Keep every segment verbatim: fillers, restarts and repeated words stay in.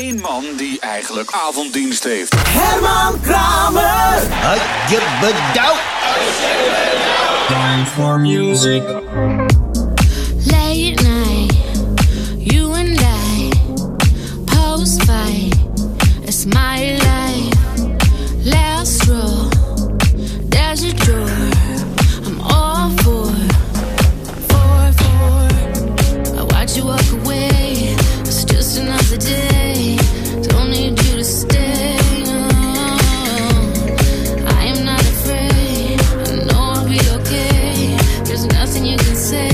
Een man die eigenlijk avonddienst heeft. Herman Kramer! Had je bedacht? Time for music. Late night, you and I, post-fight, it's my life. Last row, there's a door, I'm all for, for, for. I watch you walk away, it's just another day, don't need you to stay. I am not afraid, I know I'll be okay, there's nothing you can say.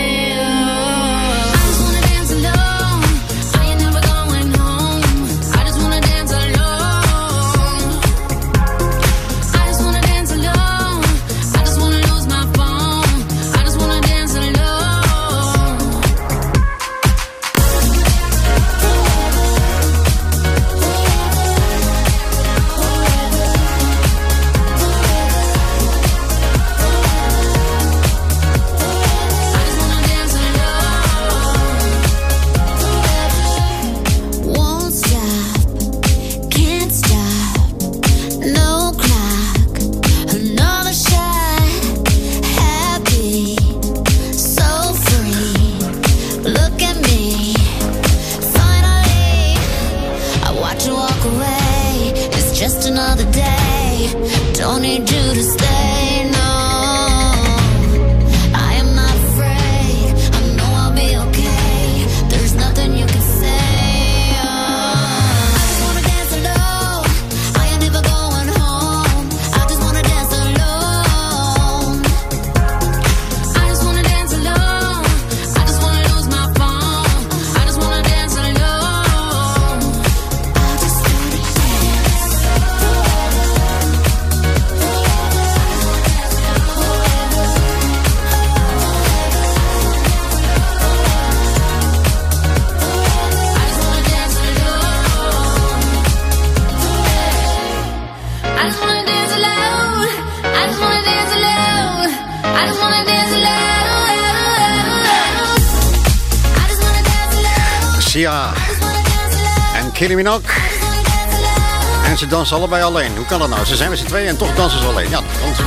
Sia en Kylie Minogue. En ze dansen allebei alleen. Hoe kan dat nou? Ze zijn met z'n tweeën en toch dansen ze alleen. Ja, dat kan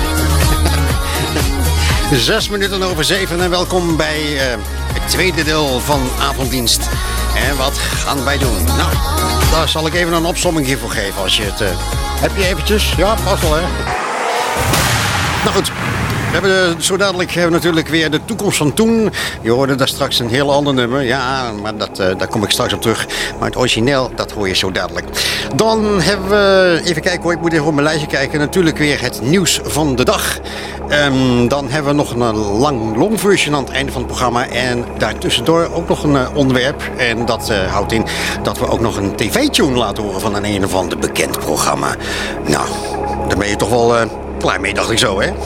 ze. Zes minuten over zeven en welkom bij uh, het tweede deel van Avonddienst. En wat gaan wij doen? Nou, daar zal ik even een opsomming voor geven als je het... Uh, heb je eventjes? Ja, pas wel hè. Nou goed. We hebben zo dadelijk hebben we natuurlijk weer de toekomst van toen. Je hoorde daar straks een heel ander nummer. Ja, maar dat, uh, daar kom ik straks op terug. Maar het origineel, dat hoor je zo dadelijk. Dan hebben we... Even kijken hoor, ik moet even op mijn lijstje kijken. Natuurlijk weer het nieuws van de dag. Um, dan hebben we nog een lang long version aan het einde van het programma. En daartussendoor ook nog een uh, onderwerp. En dat uh, houdt in dat we ook nog een tv-tune laten horen van een een of ander bekend programma. Nou, daar ben je toch wel... Uh, Klaar mee, dacht ik zo, hè?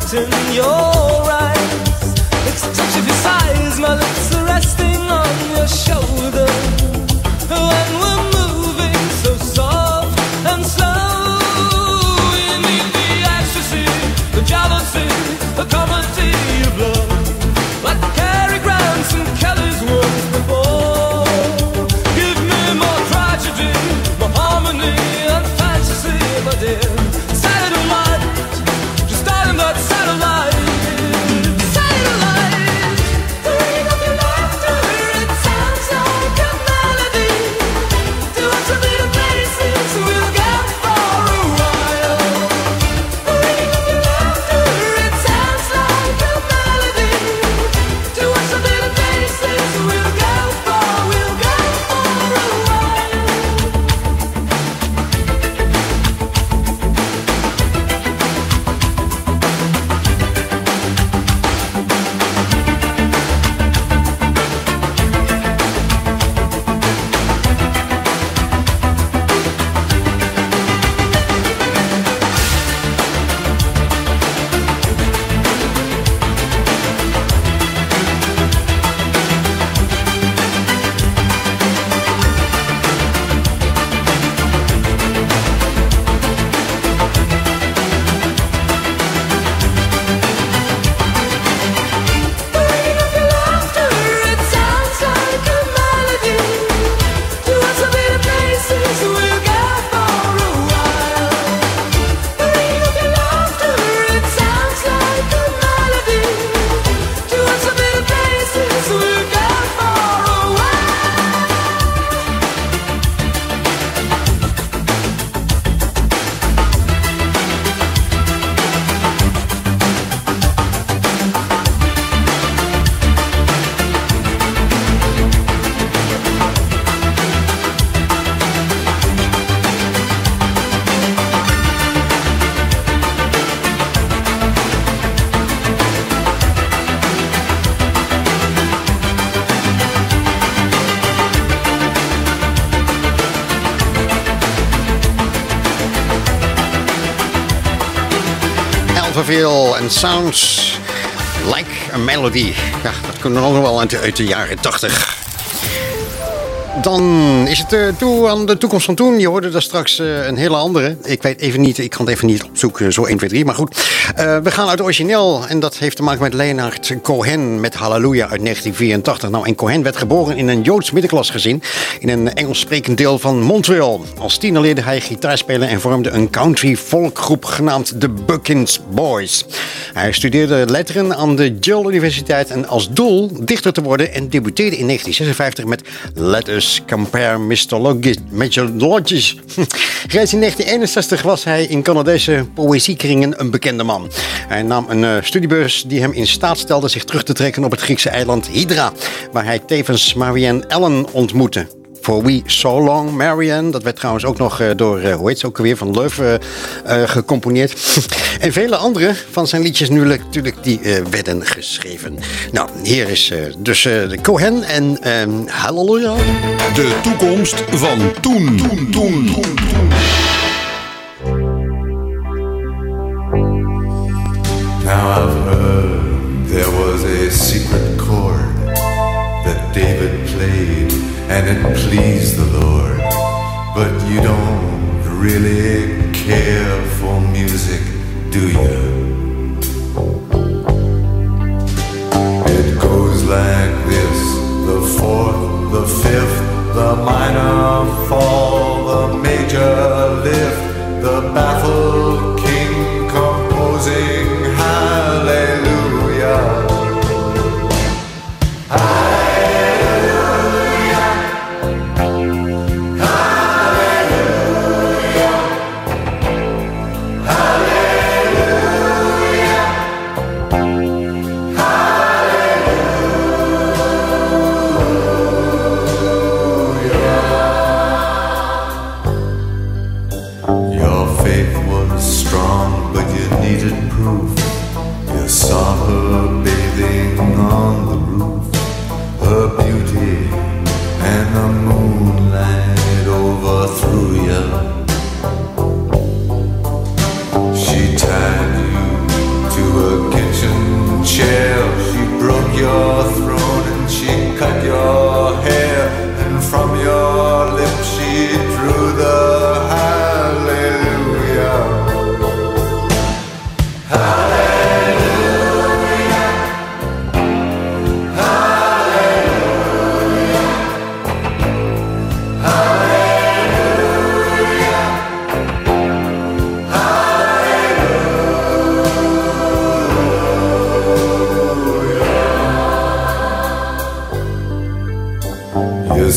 light in your eyes. It's a touch of your size, my lips are resting on your shoulder. When we're moving so soft and slow, you need the ecstasy, the jealousy, the comedy of love, like Cary Grant and Kelly's words before. Give me more tragedy, more harmony and fantasy, my dear. Satellite, just starting that satellite. Satellite, the ring of your laughter, it sounds like a melody. To us a bit of places we'll go for a while. The ring of your laughter, it sounds like a melody. To us a bit of places we'll go for, we'll go for a while. Elverville and Sounds Like a Melody. Ja, dat kunnen we nog wel uit de, uit de jaren tachtig. Dan is het uh, toe aan de toekomst van toen. Je hoorde daar straks uh, een hele andere. Ik weet even niet, ik kan het even niet opzoeken, zo één, twee, drie. Maar goed, uh, we gaan uit het origineel. En dat heeft te maken met Leonard Cohen met Hallelujah uit negentien vierentachtig. Nou, en Cohen werd geboren in een Joods middenklasgezin in een Engels sprekend deel van Montreal. Als tiener leerde hij gitaar spelen en vormde een country folkgroep genaamd The Buckins Boys. Hij studeerde letteren aan de Yale Universiteit en als doel dichter te worden en debuteerde in negentien zesenvijftig met Let Us Compare mister Lodges. Reeds in negentien eenenzestig was hij in Canadese poëziekringen een bekende man. Hij nam een uh, studiebeurs die hem in staat stelde zich terug te trekken op het Griekse eiland Hydra, waar hij tevens Marianne Allen ontmoette. For We So Long Marianne, dat werd trouwens ook nog uh, door, uh, hoe heet ze ook alweer, van Leuven uh, uh, gecomponeerd. En vele andere van zijn liedjes nu natuurlijk die uh, werden geschreven. Nou, hier is uh, dus uh, de Cohen en uh, Hallelujah. De toekomst van toen. Toen, toen, toen, toen. Now I've heard there was a secret chord that David played and it pleased the Lord. But you don't really care for music, do you? It goes like this: the fourth, the fifth, the minor fall, the major lift, the baffled king composing hallelujah. Saw her bathing on the roof, her beauty and the moonlight overthrew you. She tied you to a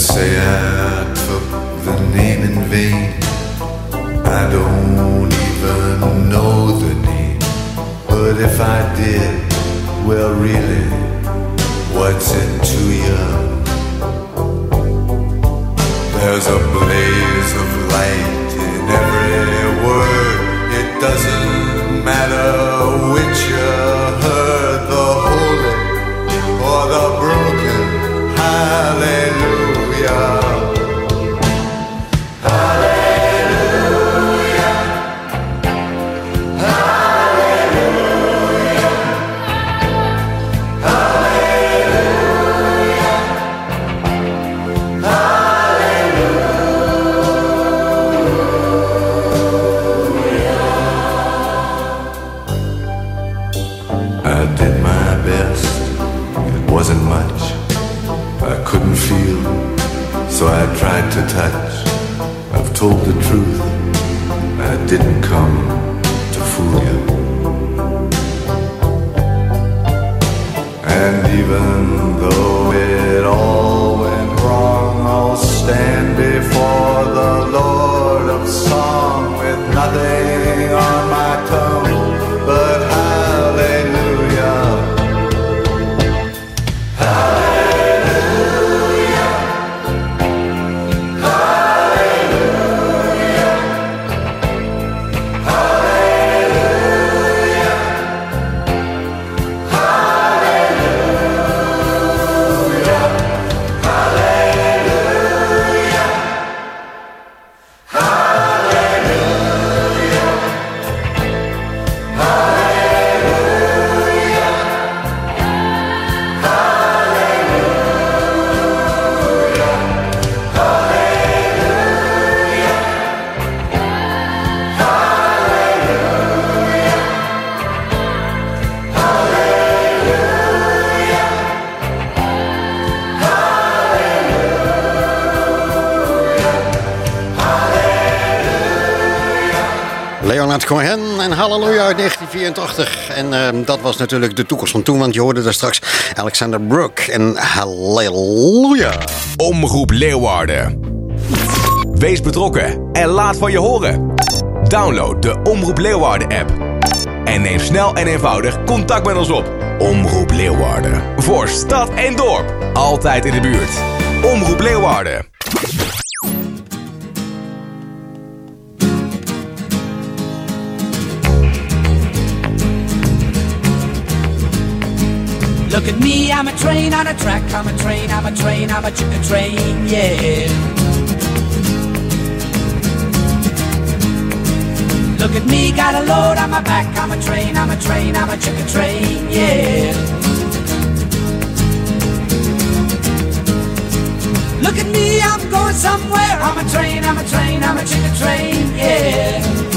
say I took the name in vain. I don't even know the name, but if I did, well really, what's it to you? There's a blaze of light in every word. It doesn't matter which you heard, the holy or the broken. Hallelujah. Hallelujah. Hallelujah. Hallelujah. Hallelujah. I did my best. It wasn't much. I couldn't feel, so I tried to touch. I've told the truth, I didn't come to fool you. And even though it all went wrong, I'll stand before the Lord of Song with nothing on my tongue but hallelujah. Leonard Cohen en Halleluja uit negentien vierentachtig. En uh, dat was natuurlijk de toekomst van toen, want je hoorde daar straks Alexander Brooke en Halleluja. Omroep Leeuwarden. Wees betrokken en laat van je horen. Download de Omroep Leeuwarden app. En neem snel en eenvoudig contact met ons op. Omroep Leeuwarden. Voor stad en dorp. Altijd in de buurt. Omroep Leeuwarden. Look at me, I'm a train on a track, I'm a train, I'm a train, I'm a chicken train, yeah. Look at me, got a load on my back, I'm a train, I'm a train, I'm a chicken train, yeah. Look at me, I'm going somewhere, I'm a train, I'm a train, I'm a chicken train, yeah.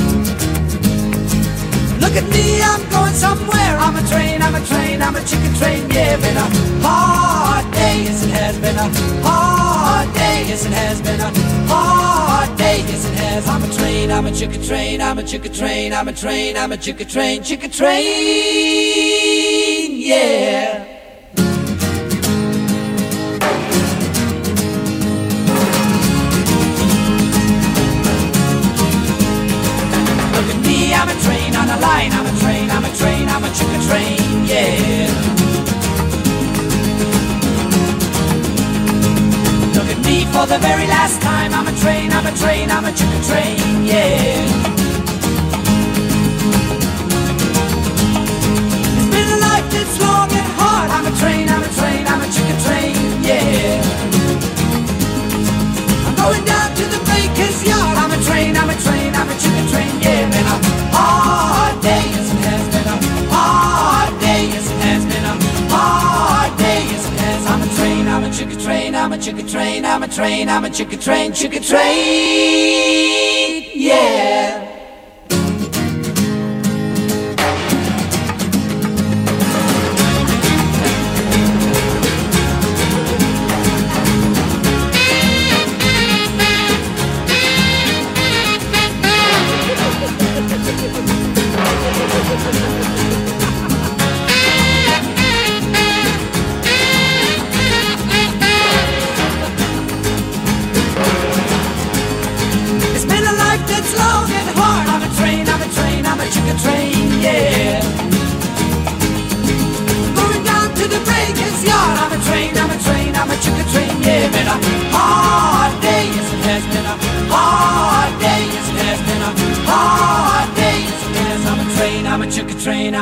Look at me, I'm going somewhere. I'm a train, I'm a train, I'm a chicken train. Yeah, been a hard day, yes it has been a hard day, yes it has been a hard day, yes it has. I'm a train, I'm a chicken train, I'm a chicken train, I'm a train, I'm a chicken train, chicken train, yeah. I'm a train on a line, I'm a train, I'm a train, I'm a chicken train, yeah. Look at me for the very last time, I'm a train, I'm a train, I'm a chicken train, yeah. It's been a life that's long and hard, I'm a train, I'm a train, I'm a chicken train, yeah. I'm going down to the baker's yard, I'm a train, I'm a train, I'm a chicken train, yeah. Been a hard day, yes it has been a hard day, yes it has been a hard day, yes it has. I'm a train, I'm a chicken train, I'm a chicken train, I'm a train, I'm a chicken train, chicken train, yeah.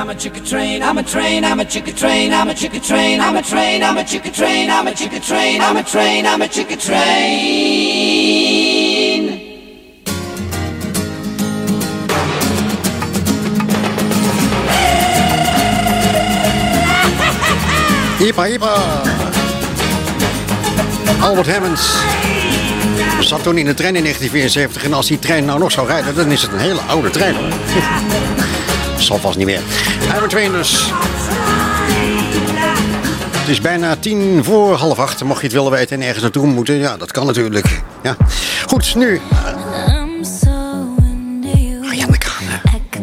I'm a chicken train, I'm a train, I'm a chicken train, I'm a chicken train, I'm a train, I'm a chicken train, I'm a chicken train, I'm a train, I'm a chicken train. Ipa, Ipa. Albert Hammond zat toen in de trein in negentien vierenzeventig. En als die trein nou nog zou rijden, dan is het een hele oude trein, hoor. Zal vast niet meer. Iron Train dus. Het is bijna tien voor half acht. Mocht je het willen weten en ergens naartoe moeten, ja, dat kan natuurlijk. Ja. Goed, nu. Ariana Grande.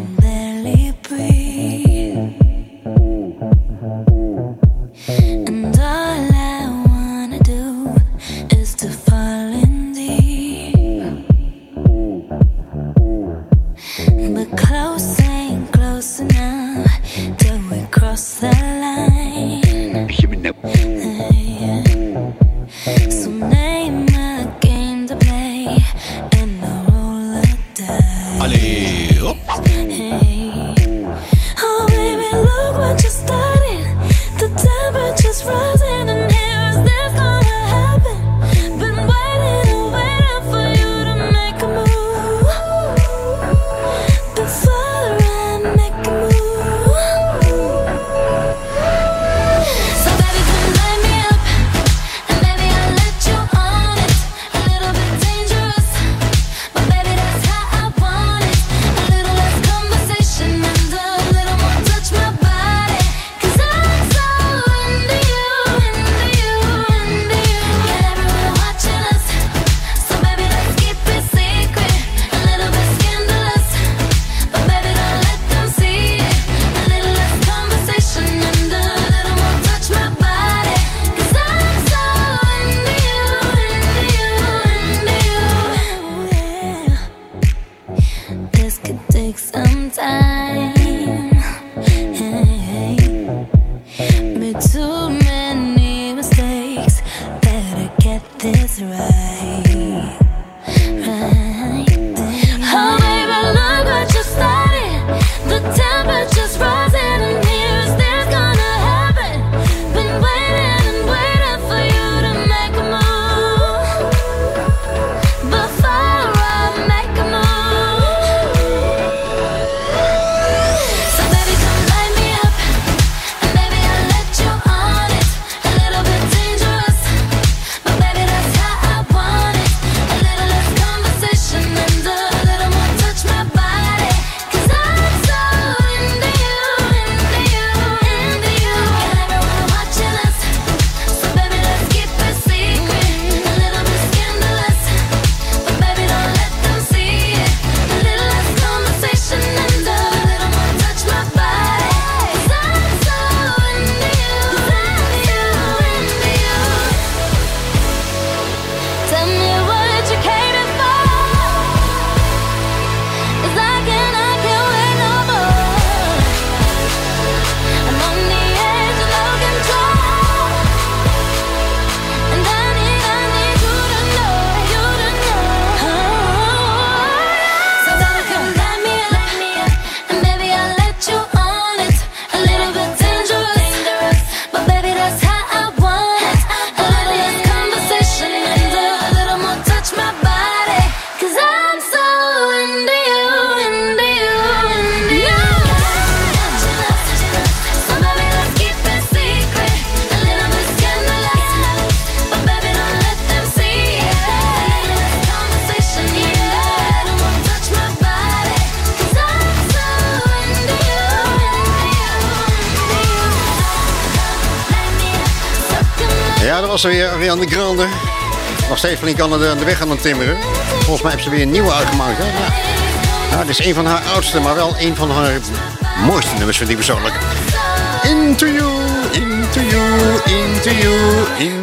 Ja, dat was er weer Ariana Grande. Nog steeds flink aan de, aan de weg aan het timmeren. Volgens mij heeft ze weer een nieuwe uitgemaakt. Hè? Ja. Ja, het is een van haar oudste, maar wel een van haar mooiste nummers, vind ik persoonlijk. Into you, into you, into you, into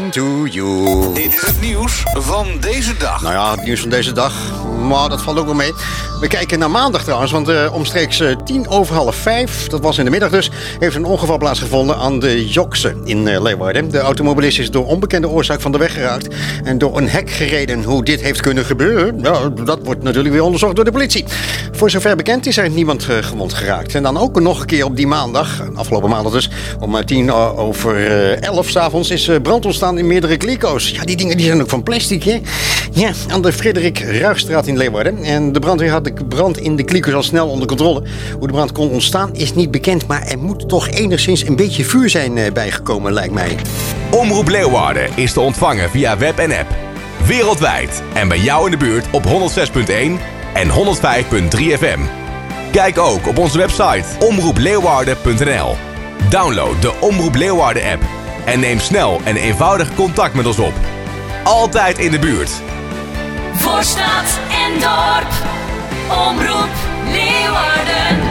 to you. Dit is het nieuws van deze dag. Nou ja, het nieuws van deze dag, maar dat valt ook wel mee. We kijken naar maandag trouwens, want uh, omstreeks uh, tien over half vijf, dat was in de middag dus, heeft een ongeval plaatsgevonden aan de Jokse in uh, Leeuwarden. De automobilist is door onbekende oorzaak van de weg geraakt en door een hek gereden. Hoe dit heeft kunnen gebeuren, nou, dat wordt natuurlijk weer onderzocht door de politie. Voor zover bekend is er niemand uh, gewond geraakt. En dan ook nog een keer op die maandag, afgelopen maandag dus, om uh, tien over uh, elf 's avonds is uh, brand ontstaan in meerdere kliko's. Ja, die dingen die zijn ook van plastic, hè? Ja, aan de Frederik Ruigstraat in Leeuwarden. En de brandweer had de brand in de kliko's al snel onder controle. Hoe de brand kon ontstaan is niet bekend, maar er moet toch enigszins een beetje vuur zijn uh, bijgekomen, lijkt mij. Omroep Leeuwarden is te ontvangen via web en app. Wereldwijd en bij jou in de buurt op honderd zes punt één en honderd vijf punt drie F M. Kijk ook op onze website omroep leeuwarden punt n l. Download de Omroep Leeuwarden app en neem snel en eenvoudig contact met ons op. Altijd in de buurt. Voor stad en dorp, Omroep Leeuwarden.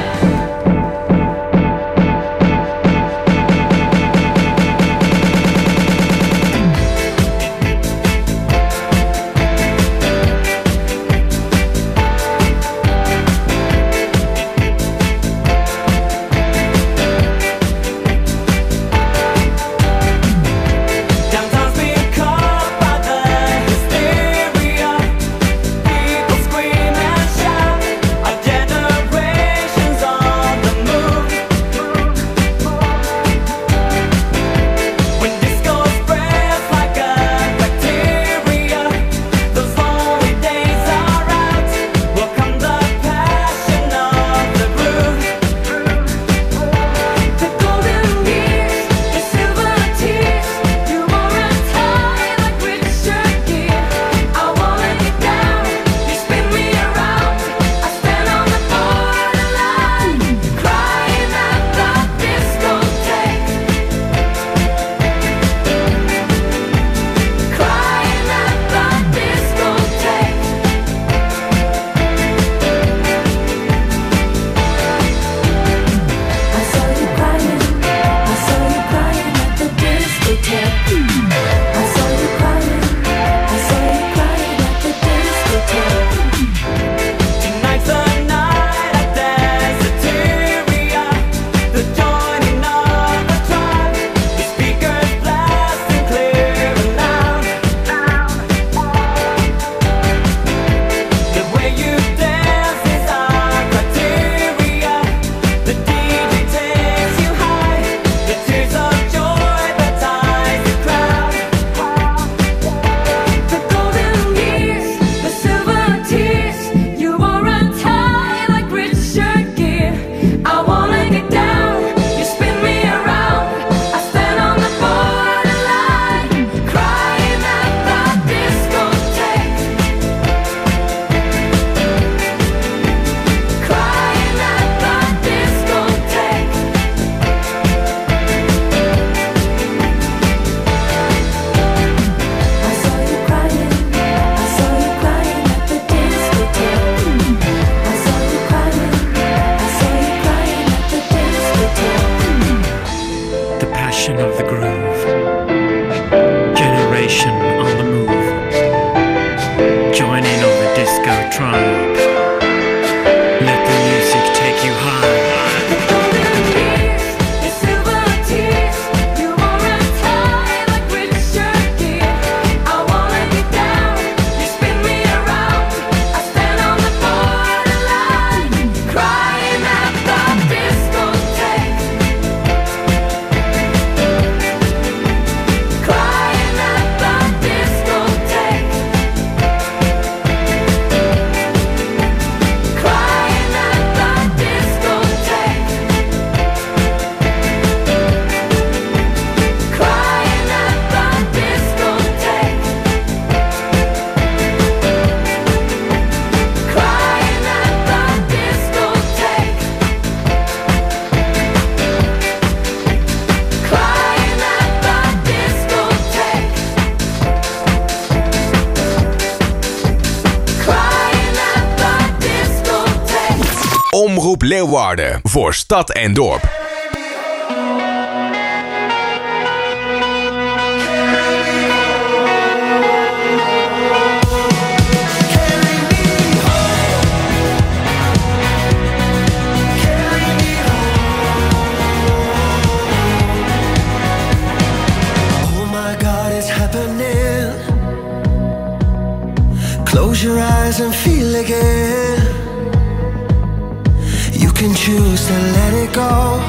Omroep Leeuwarden voor stad en dorp. Close your eyes and feel again. You can choose to let it go.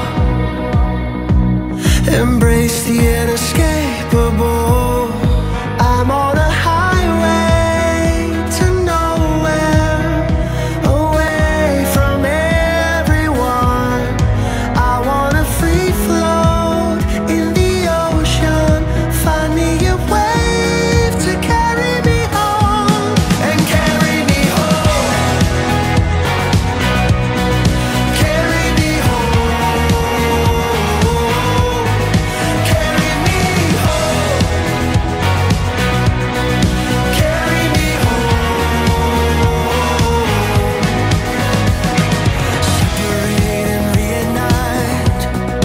Embrace the inescapable. I'm on a highway to nowhere, away from everyone. I wanna free float in the ocean. Find me a wave to carry me home and carry me home. Carry me home. Carry me home. Carry me home. Separate and reunite.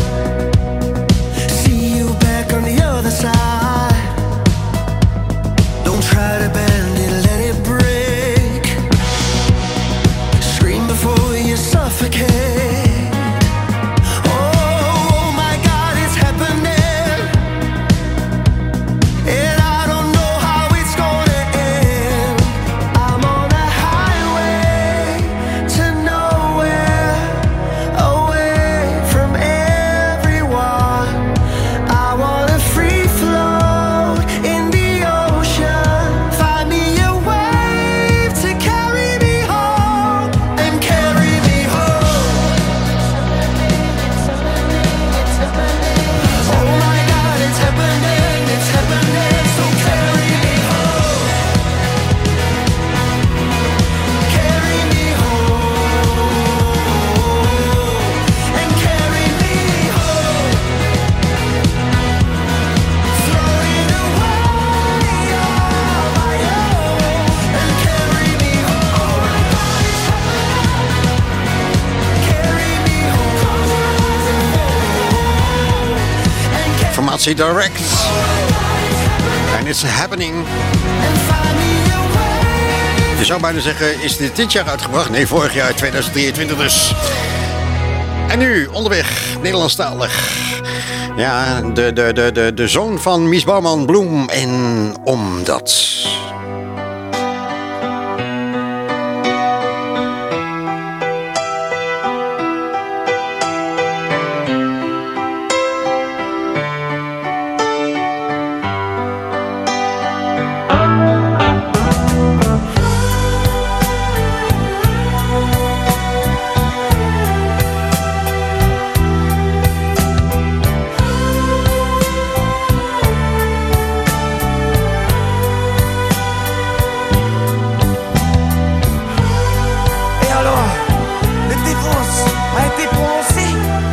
See you back on the other side. Don't try to bend it, let it break. Scream before you suffocate. Oh my God, it's happening. And I don't know how it's gonna end. I'm on a highway to nowhere, away from everyone. I wanna free float in the ocean. Find me a wave to carry me home and carry me home. Oh my God, it's happening, it's happening. So carry me home. Carry me home and carry me home. Throwing away all my own and carry me home. Carry me home and carry Formatie Direct. En It's Happening. and find me a way. Je zou bijna zeggen, is dit dit jaar uitgebracht? Nee, vorig jaar, tweeduizend drieëntwintig dus. En nu, onderweg, Nederlandstalig. Ja, de, de, de, de, de zoon van Mies Bouwman, Bloem en Omdat. Et alors, le divorce a été prononcé?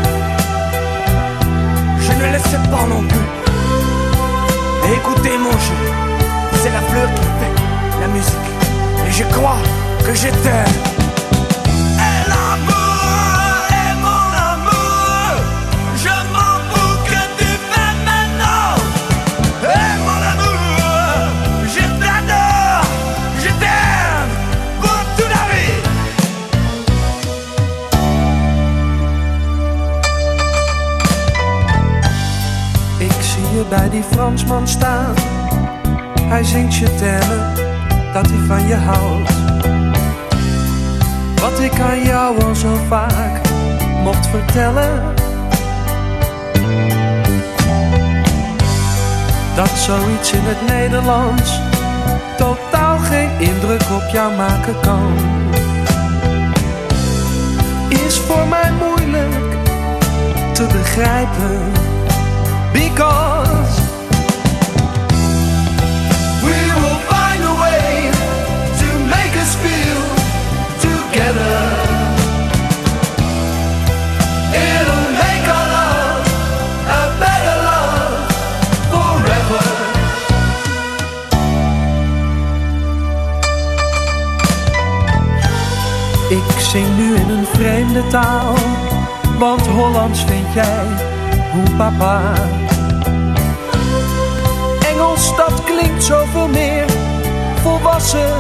Je ne le sais pas non plus. Et écoutez mon jeu, c'est la fleur qui fait la musique. Et je crois que je t'aime. Et l'amour est mon amour. Je m'en fous que tu fais maintenant. Et mon amour, je t'adore. Je t'aime pour toute la vie. Ik zie je bij die Fransman staan. Hij zingt je termen dat hij van je houdt. Wat ik aan jou al zo vaak mocht vertellen. Dat zoiets in het Nederlands totaal geen indruk op jou maken kan. Is voor mij moeilijk te begrijpen. Because we will find a way to make us feel together. It'll make our love a better love forever. Ik zing nu in een vreemde taal, want Hollands vind jij hoe papa. Engels, dat klinkt zoveel meer volwassen.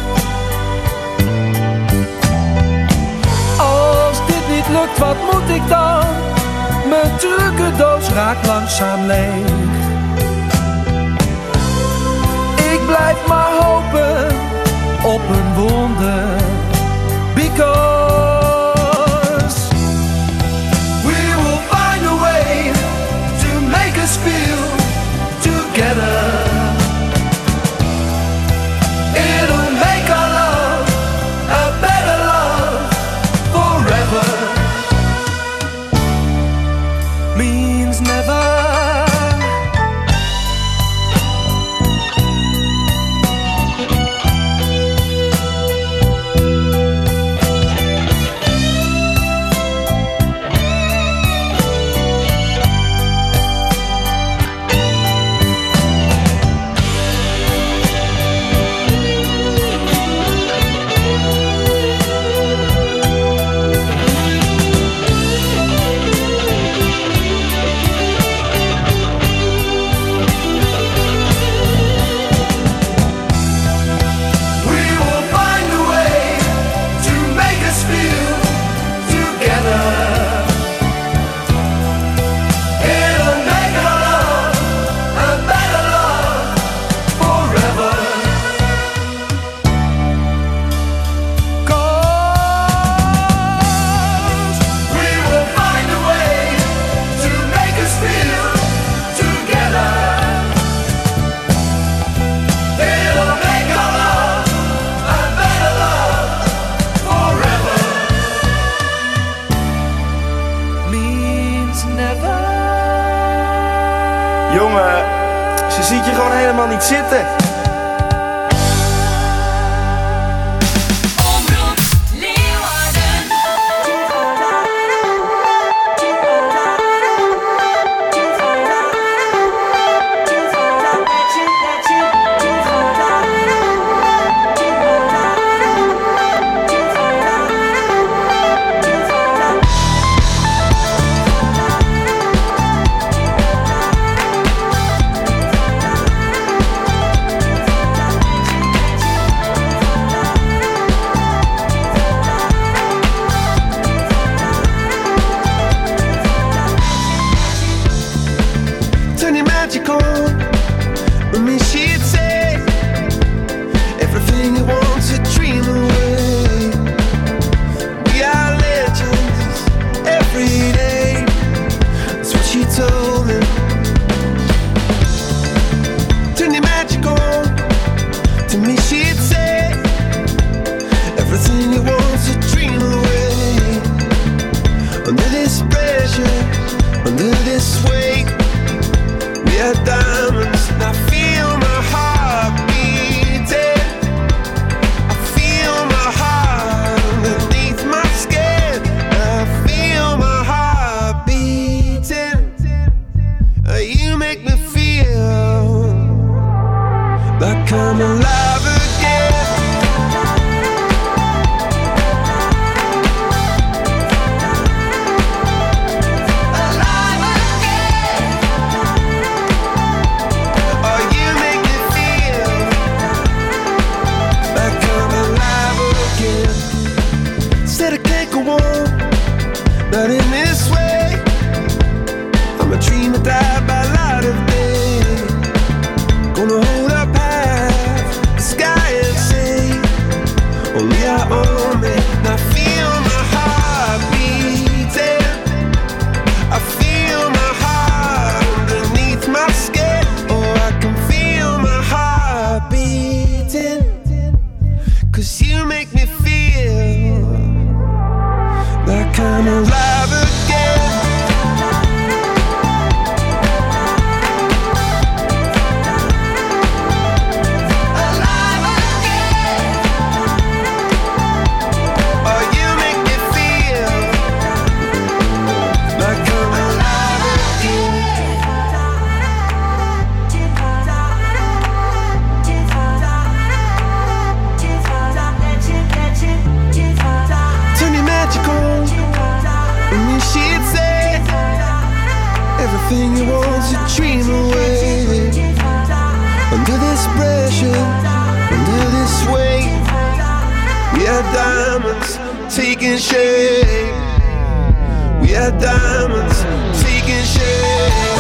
Als dit niet lukt, wat moet ik dan? Mijn trucendoos raakt langzaam leeg. Ik blijf maar hopen niet zitten. Omroep Leeuwarden. Turn your magic on. With me she'd say everything you want to dream away. We are legends every day. That's what she told me. Turn your magic on. To me she'd say everything you want to dream away. Under this pressure, under this weight, we are diamonds, and I feel my heart beating. I feel my heart underneath my skin. I feel my heart beating. Uh, You make me feel like I'm alive again. Alive again. Oh, you make me feel like I'm alive again. Said I can't go on, not in this way. I'm a dreamer, died by light of day. Gonna hold up half the sky and say, only I own me. And I feel my heart beating. I feel my heart underneath my skin. Oh, I can feel my heart beating. Cause you make me feel like I'm alive again. Alive again. Oh, you make me feel like I'm alive again. Turn your magic on. And then she'd say everything you want to dream away. Under this pressure, under this weight, we are diamonds taking shape. We are diamonds taking shape.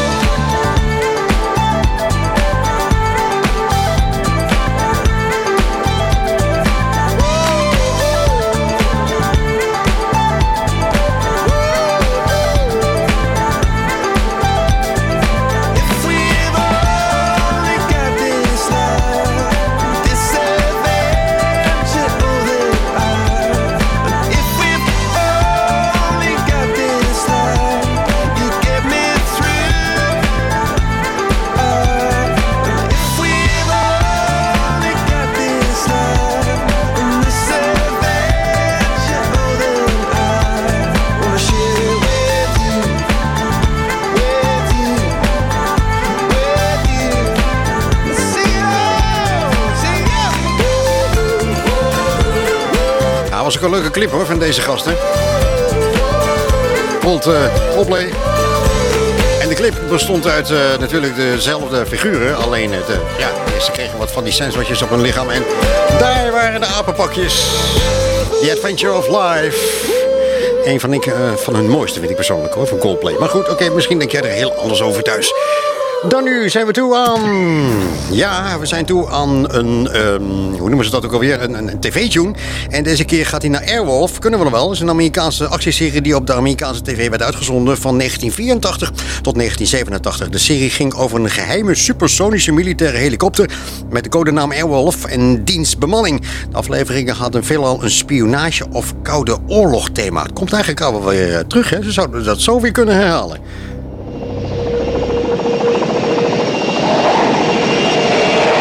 If we've only got this life, this adventure, oh, then I. If we've only got this life, you get me through. Uh, if we've only got this life, and this adventure, oh, then I wanna share it with you, with you, with you. See you, see you. Ja, was ook een leuke clip hoor van deze gasten. Rond uh, Coldplay. En de clip bestond uit uh, natuurlijk dezelfde figuren. Alleen het, uh, ja, ze kregen wat van die senswatjes op hun lichaam. En daar waren de apenpakjes. The Adventure of Life. Een van, ik, uh, van hun mooiste vind ik persoonlijk hoor, van Coldplay. Maar goed, oké, okay, misschien denk jij er heel anders over thuis. Dan nu zijn we toe aan... Ja, we zijn toe aan een... Um, hoe noemen ze dat ook alweer? Een, een, een tv-tune. En deze keer gaat hij naar Airwolf. Kunnen we nog wel. Dat is een Amerikaanse actieserie die op de Amerikaanse tv werd uitgezonden van negentien vierentachtig tot negentien zevenentachtig. De serie ging over een geheime supersonische militaire helikopter met de codenaam Airwolf en dienstbemanning. De afleveringen hadden veelal een spionage- of koude oorlog-thema. Het komt eigenlijk al wel weer terug, hè? Ze zouden dat zo weer kunnen herhalen.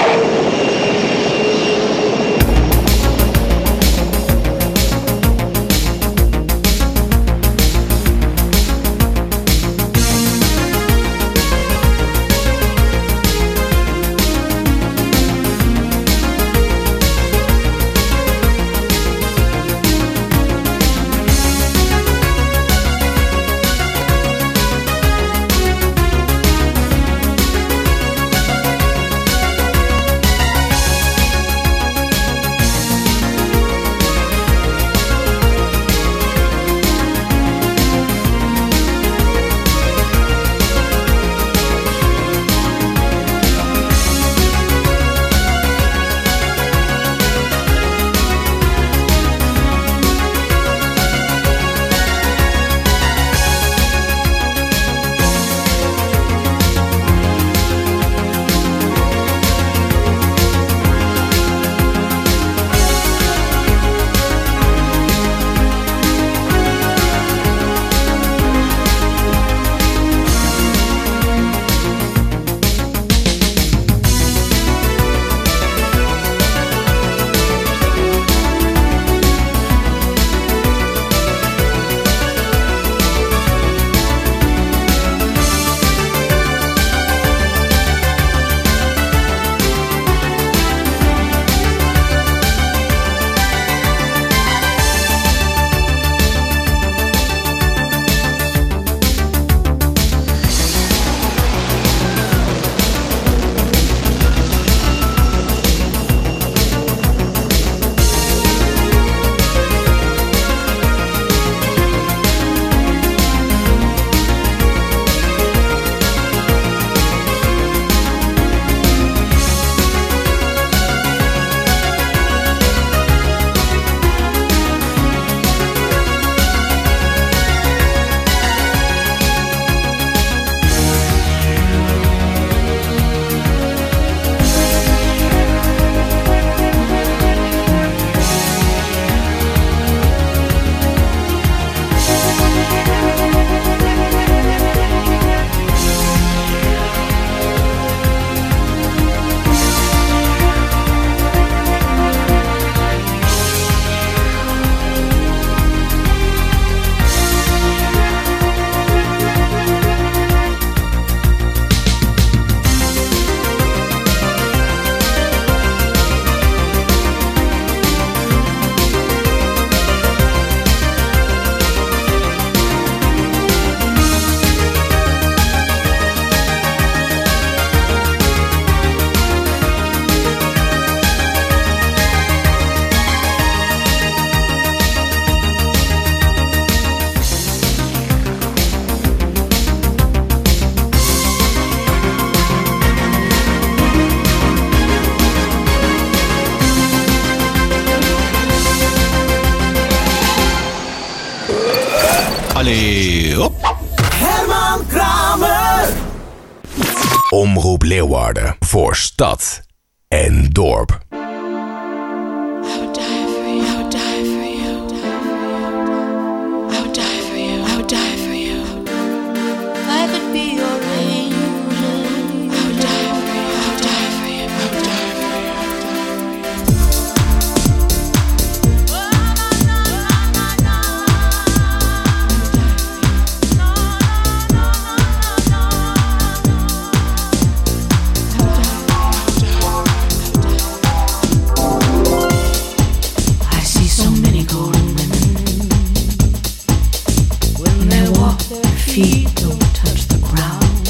Allee, hop. Herman Kramer. Omroep Leeuwarden voor stad en dorp. Feet don't touch the ground.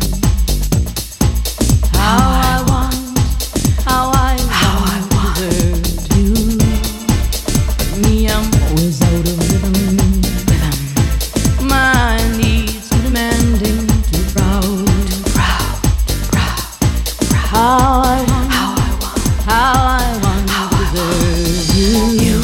How I want, how I how I want you. Me, I'm always out of rhythm. Rhythm. My needs too demanding, too proud, too proud, too proud, proud. How I want, how I want, how I want how to deserve you. you.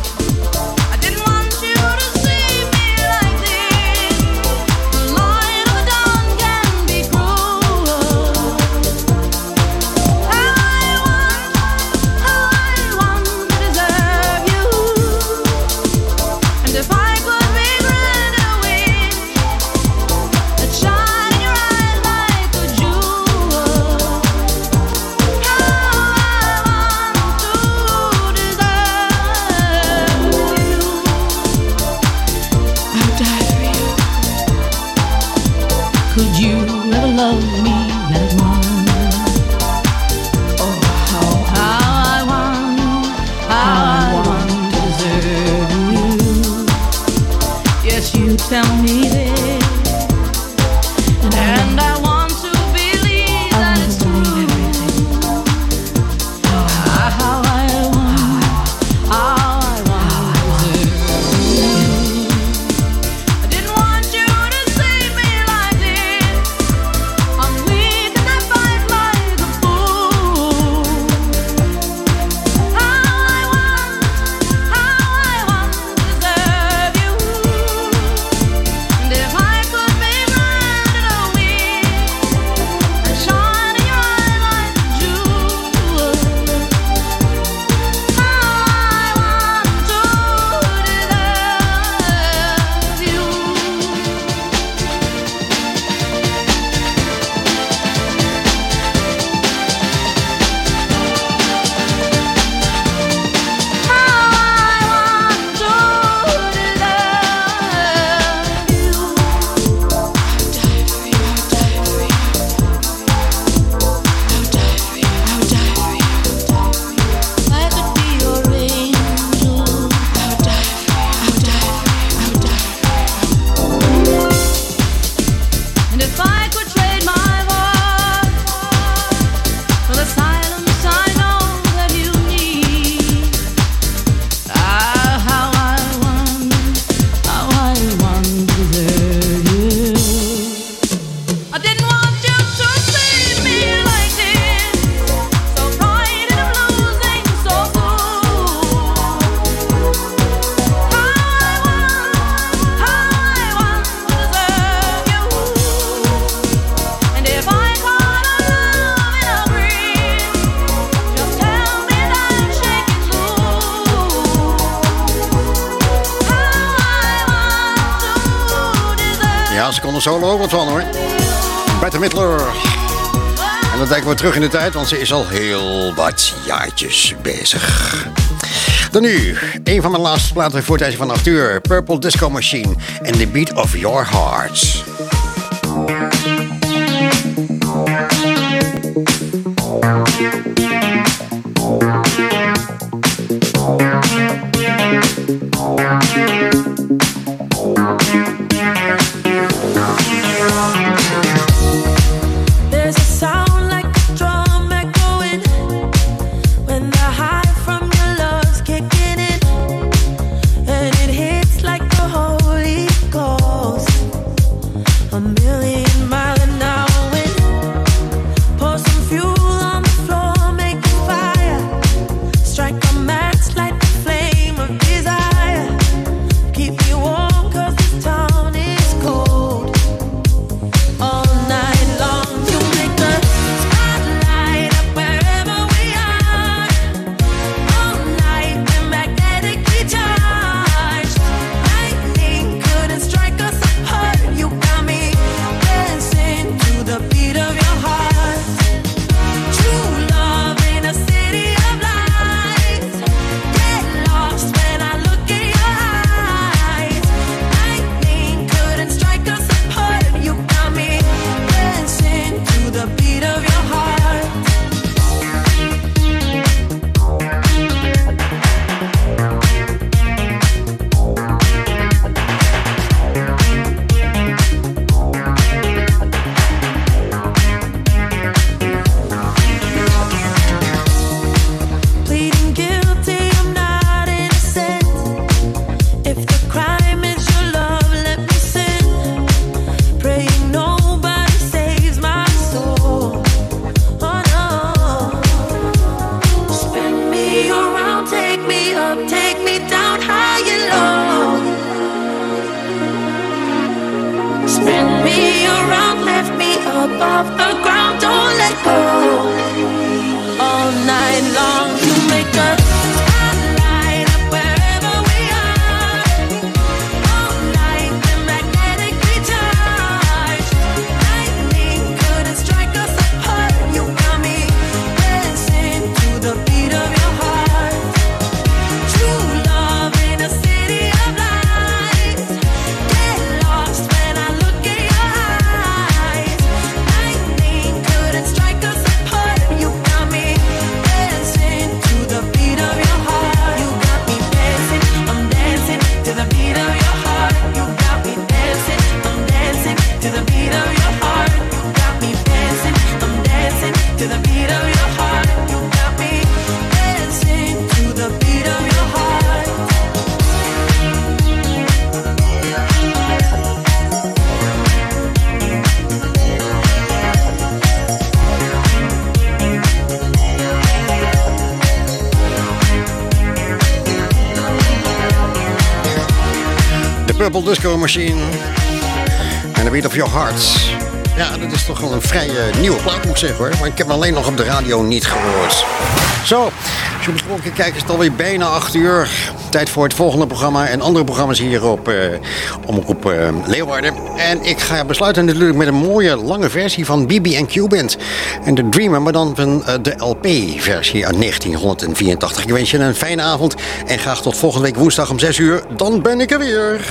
Tell me this, and I want to believe that it's true. How I want, how I want to deserve you. I didn't want you to see me like this. I'm weak and I fight like a fool. How I want, how I want to deserve you. If I could be blinded away and shine in your eyes like a jewel, how I want to deserve you. Ja, ze kon er solo ook wat van hoor. Bette Midler. En dan denken we terug in de tijd, want ze is al heel wat jaartjes bezig. Dan nu, een van mijn laatste platen voor tijdje van acht uur. Purple Disco Machine en The Beat of Your Heart. There's a sound like a drum echoing when the high from your love's kicking in, and it hits like the Holy Ghost. up, take me down high and low. Spin me around, lift me above the ground, don't let go. All night long, you make us light up wherever we are. All night, we're magnetically charged. Lightning couldn't strike us apart. You got me dancing to the beat of your heart. True love in a city of lights. Get lost when I look in your eyes. Lightning couldn't strike us apart. You got me dancing to the beat of your heart. You got me dancing, I'm dancing to the beat of your heart. You got me dancing, I'm dancing to the beat of your heart. You got me dancing, I'm dancing to the beat of your heart. You got me dancing to the beat of your heart. De Purple Disco Machine. En The Beat of Your Heart. Ja, dat is toch wel een vrij uh, nieuwe plaat, moet ik zeggen hoor. Maar ik heb hem alleen nog op de radio niet gehoord. Zo, als je besproken kijkt is het alweer bijna acht uur. Tijd voor het volgende programma en andere programma's hier op uh, Omroep uh, Leeuwarden. En ik ga besluiten natuurlijk met een mooie lange versie van B B en Q Band. En de Dreamer, maar dan van uh, de L P-versie uit negentien vierentachtig. Ik wens je een fijne avond en graag tot volgende week woensdag om zes uur. Dan ben ik er weer.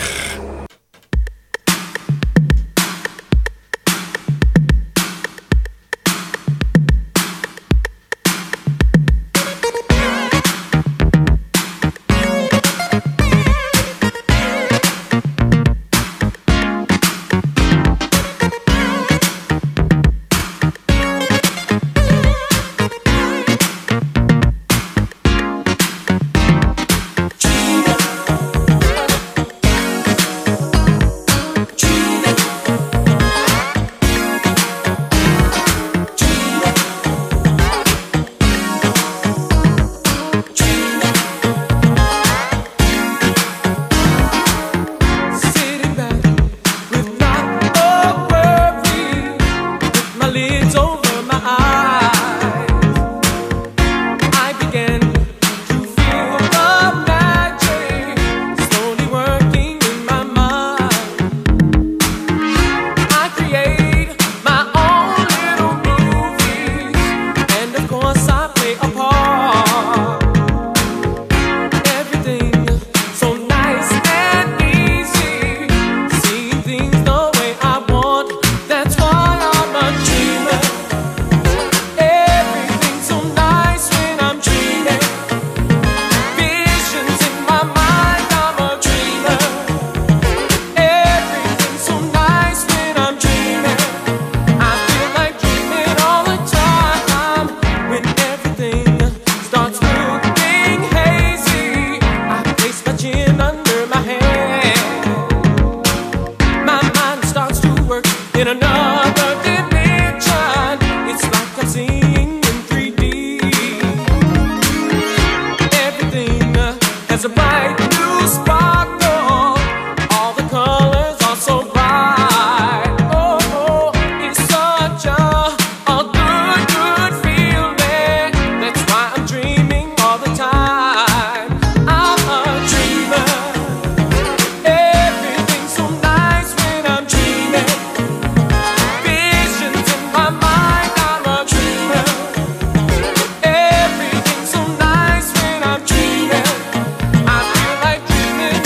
Dreaming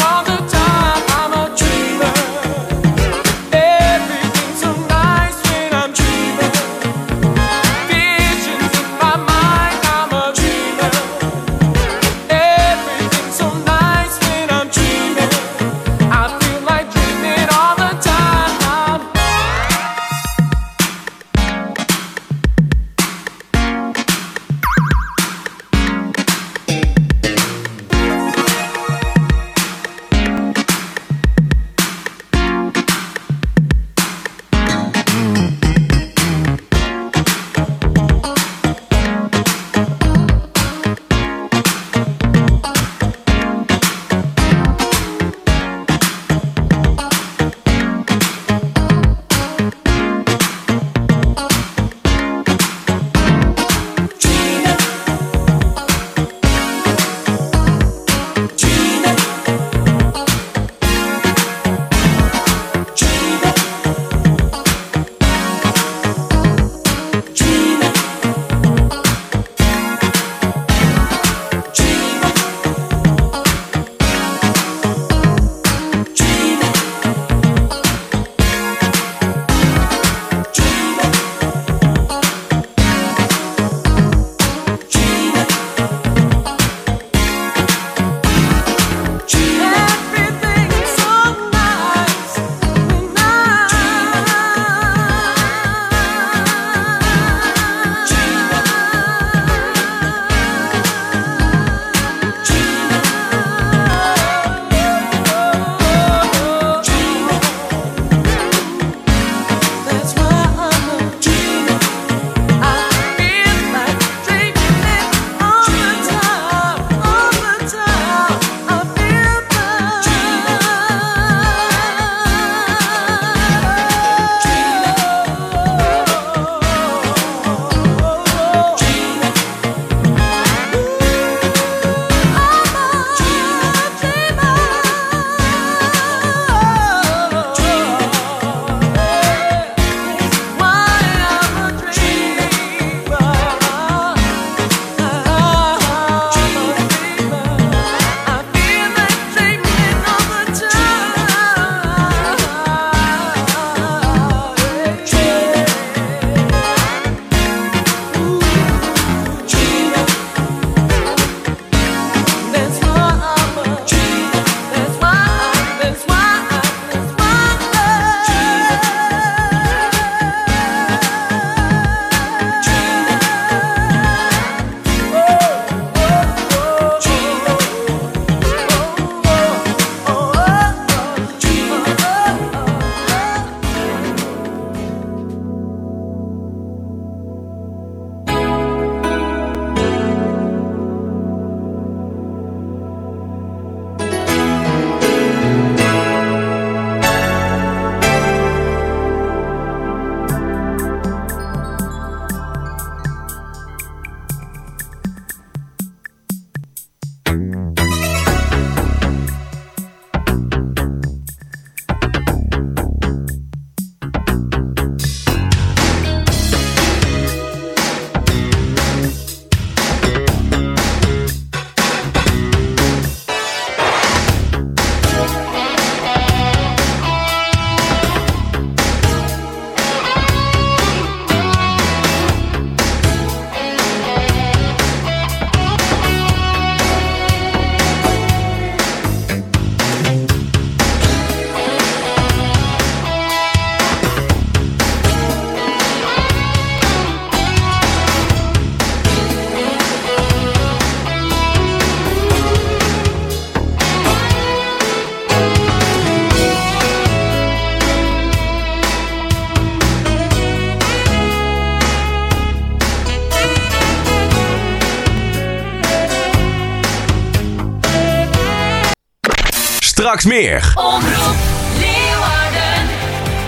Straks meer. Omroep Leeuwarden.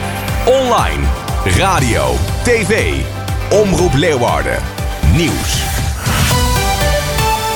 Online, radio, tv. Omroep Leeuwarden. Nieuws.